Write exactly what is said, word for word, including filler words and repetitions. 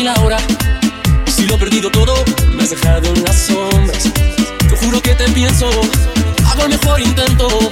ahora? Si lo he perdido todo, me has dejado en las sombras. Te juro que te pienso, hago el mejor intento.